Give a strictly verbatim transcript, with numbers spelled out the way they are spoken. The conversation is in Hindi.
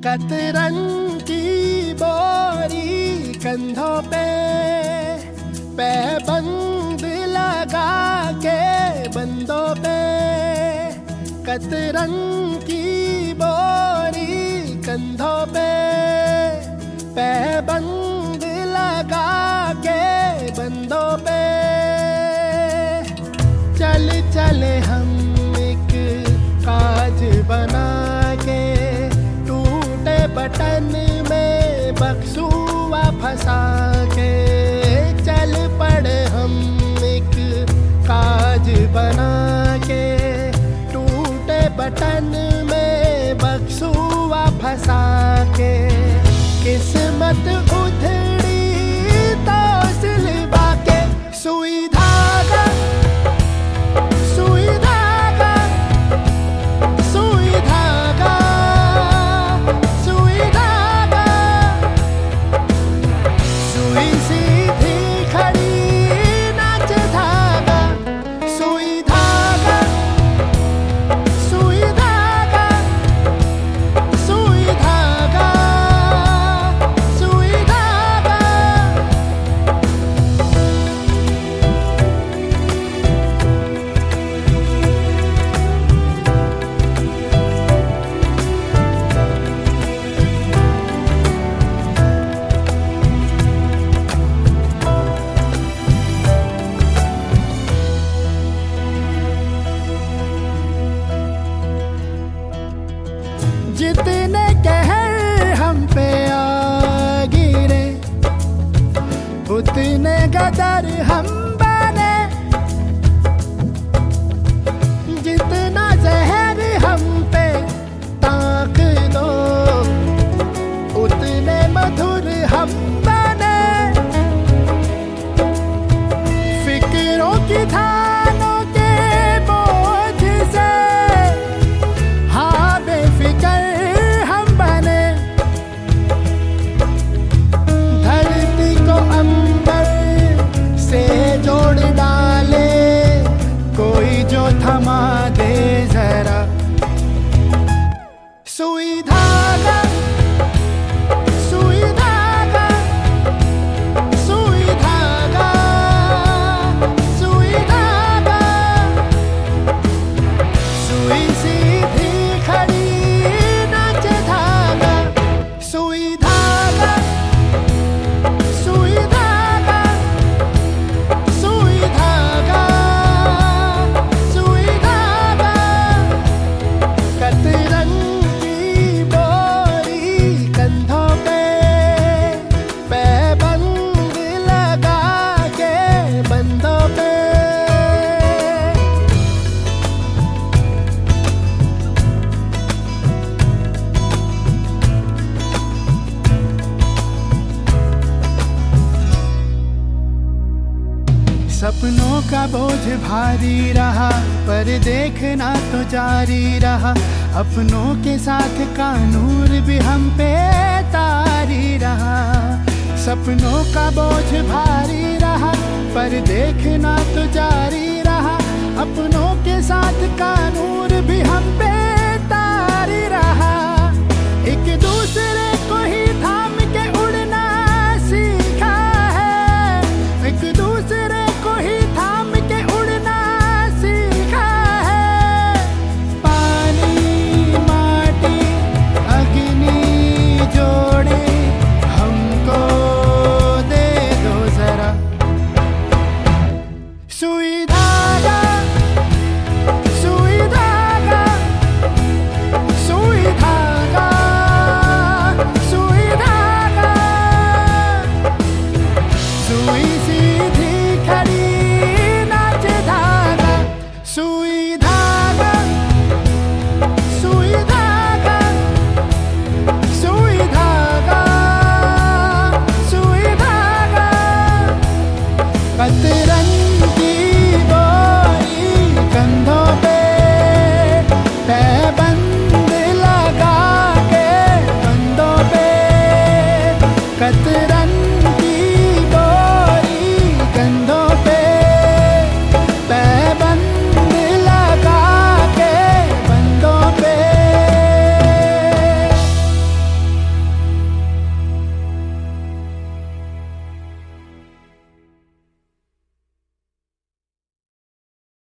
कतरन की बोरी कंधों पे पैबंद लगा के बंदों पे, कतरन की बोरी कंधों पे पैबंद लगा के बंदों पे, चल चले हम एक काज बना के, टूटे बटन में बक्सूआ फंसा के, चल पड़े हम एक काज बना के, टूटे बटन में बक्सूआ फंसा के, किस्मत उधड़ी तो सिलवा के, सुई धागा सुई धागा सुई धागा सुई धागा, सुई सीधी खड़ी नाच धागा, सुई धागा सुई धागा सुई धागा सुई धागा। जितने कहर हम पे आ गिरे, उतने गदर हम बने, जितना जहर हम पे ताक दो, उतने मधुर हम बने, फिक्रों की थानों के बोझ से हाँ बेफिकर हम बने, धरती को अंबर से जोड़ डाले कोई जो थमा दे जरा, सुई धागा सुई धागा सुई धागा सुई धागा, सुई सीधी खड़ी नाच धागा, सुई धागा सुई धागा सुई धागा सुई धागा, कतरन की बोरी कंधों पे पैबंद लगा के बंदों पे। सपनों का बोझ भारी रहा पर देखना तो जारी रहा, अपनों के साथ का नूर भी हम पे तारी रहा। सपनों का बोझ भारी रहा पर देखना तो जारी रहा, अपनों के साथ का नूर भी हम पे